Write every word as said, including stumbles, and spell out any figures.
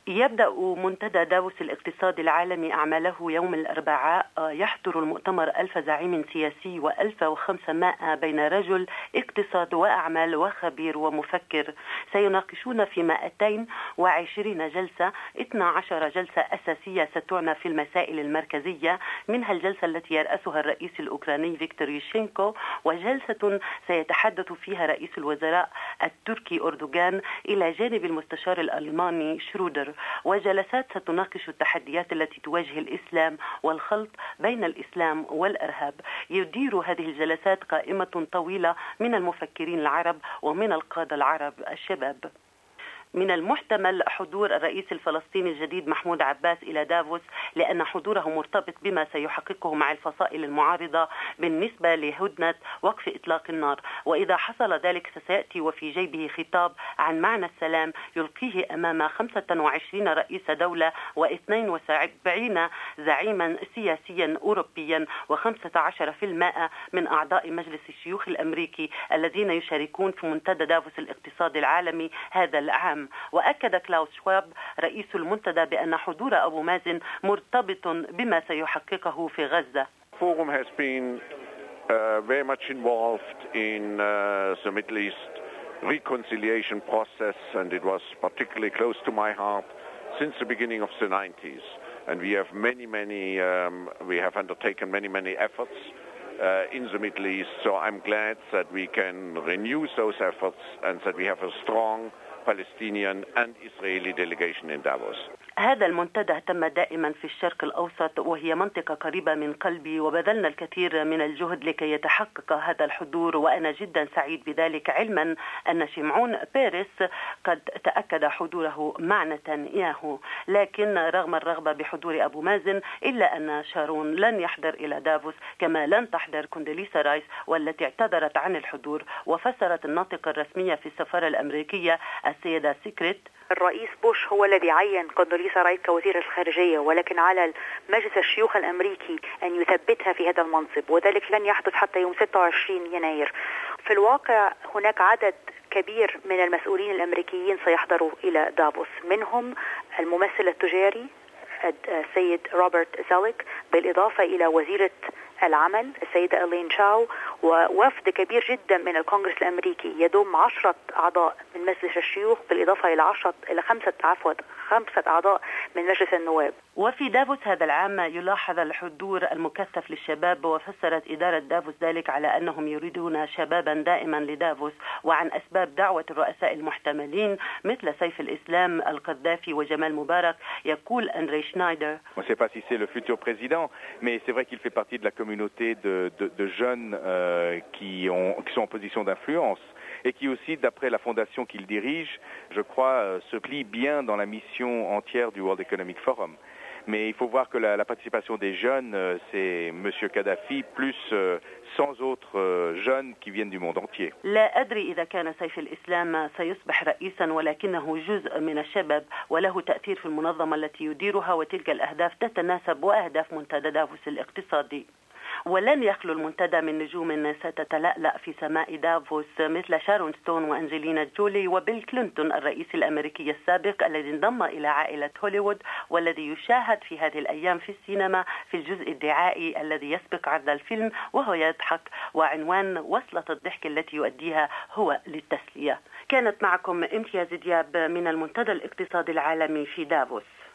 يبدأ منتدى دافوس الاقتصادي العالمي أعماله يوم الأربعاء. يحضر المؤتمر ألف زعيم سياسي وألف وخمسمائة بين رجل اقتصاد وأعمال وخبير ومفكر، سيناقشون في مئتين وعشرين جلسة اثنتي عشرة جلسة أساسية ستعنى في المسائل المركزية، منها الجلسة التي يرأسها الرئيس الأوكراني فيكتور يوشينكو، وجلسة سيتحدث فيها رئيس الوزراء التركي أردوغان إلى جانب المستشار الألماني شرودر، وجلسات ستناقش التحديات التي تواجه الإسلام والخلط بين الإسلام والإرهاب. يدير هذه الجلسات قائمة طويلة من المفكرين العرب ومن القادة العرب الشباب. من المحتمل حضور الرئيس الفلسطيني الجديد محمود عباس إلى دافوس، لأن حضوره مرتبط بما سيحققه مع الفصائل المعارضة بالنسبة لهدنة وقف إطلاق النار، وإذا حصل ذلك فسيأتي وفي جيبه خطاب عن معنى السلام يلقيه أمام خمسة وعشرين رئيس دولة واثنين وسبعين زعيما سياسيا أوروبيا وخمسة عشر بالمئة من أعضاء مجلس الشيوخ الأمريكي الذين يشاركون في منتدى دافوس الاقتصادي العالمي هذا العام. وأكد كلاوس شواب رئيس المنتدى بأن حضور أبو مازن مرتبط بما سيحققه في غزة. Forum has been uh, very much involved in uh, the Middle East reconciliation process, and it was particularly close to my heart since the beginning of the nineties. And we have many, many, um, we have undertaken many, many efforts uh, in the Middle East. So I'm glad that we can renew those efforts and that we have a strong Palestinian and Israeli delegation in Davos. هذا المنتدى تم دائما في الشرق الأوسط، وهي منطقة قريبة من قلبي، وبذلنا الكثير من الجهد لكي يتحقق هذا الحضور، وأنا جدا سعيد بذلك، علما أن شمعون بيرس قد تأكد حضوره مع نتنياهو. لكن رغم الرغبة بحضور أبو مازن إلا أن شارون لن يحضر إلى دافوس، كما لن تحضر كوندوليسا رايس والتي اعتذرت عن الحضور. وفسرت الناطقة الرسمية في السفارة الأمريكية السيدة سيكريت: الرئيس بوش هو الذي عين كوندوليسا رايس كوزير الخارجية، ولكن على مجلس الشيوخ الأمريكي أن يثبتها في هذا المنصب، وذلك لن يحدث حتى يوم ستة وعشرين يناير. في الواقع هناك عدد كبير من المسؤولين الأمريكيين سيحضروا إلى دافوس، منهم الممثل التجاري السيد روبرت زاليك، بالإضافة إلى وزيرة العمل السيدة إلين شاو، ووفد كبير جدا من الكونغرس الأمريكي يضم عشرة أعضاء من مجلس الشيوخ، بالإضافة إلى عشرة إلى خمسة عفوا خمسة أعضاء من مجلس النواب. وفي دافوس هذا العام يلاحظ الحضور المكثف للشباب، وفسرت إدارة دافوس ذلك على أنهم يريدون شبابا دائما لدافوس، وعن أسباب دعوة الرؤساء المحتملين مثل سيف الإسلام القذافي وجمال مبارك. يقول أندري شنايدر: On ne sait pas si c'est le futur président, mais c'est vrai qu'il fait partie de la communauté de, de, de jeunes euh, qui, ont, qui sont en position d'influence et qui aussi, d'après la fondation qu'il dirige, je crois, euh, se plie bien dans la mission entière du World Economic Forum. Mais il faut voir que la, la participation des jeunes, euh, c'est Monsieur Kadhafi plus euh, cent autres euh, jeunes qui viennent du monde entier. لا أدري إذا كان سيف الإسلام سيصبح رئيسا، ولكنه جزء من الشباب وله تأثير في المنظمة التي يديرها، وتلك الأهداف تتناسب وأهداف منتدى دافوس الاقتصادي. ولن يخلو المنتدى من نجوم ستتلألأ في سماء دافوس مثل شارون ستون وأنجلينا جولي وبيل كلينتون الرئيس الأمريكي السابق الذي انضم إلى عائلة هوليوود، والذي يشاهد في هذه الأيام في السينما في الجزء الدعائي الذي يسبق عرض الفيلم وهو يضحك، وعنوان وصلة الضحك التي يؤديها هو للتسلية. كانت معكم امتياز دياب من المنتدى الاقتصادي العالمي في دافوس.